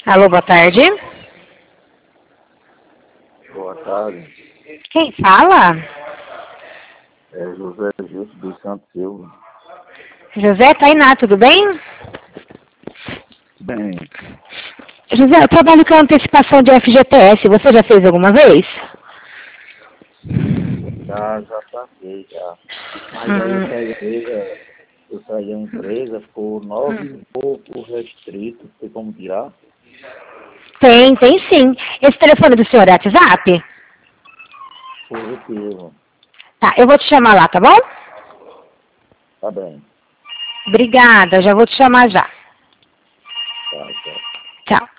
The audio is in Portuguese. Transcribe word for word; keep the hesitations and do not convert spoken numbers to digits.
Alô, boa tarde. Boa tarde. Quem fala? É José Justo dos Santos Silva. José Tainá, tudo bem? Bem, José, eu trabalho com antecipação de F G T S. Você já fez alguma vez? já, já passei, já. Mas aí eu Hum, saí da empresa, eu saí da empresa por nove e pouco restrito. Tem como tirar? tem, tem sim. Esse telefone do senhor é WhatsApp? Positivo. Tá, eu vou te chamar lá, tá bom? Tá bem. Obrigada, já vou te chamar já. Tá, tchau. Tchau.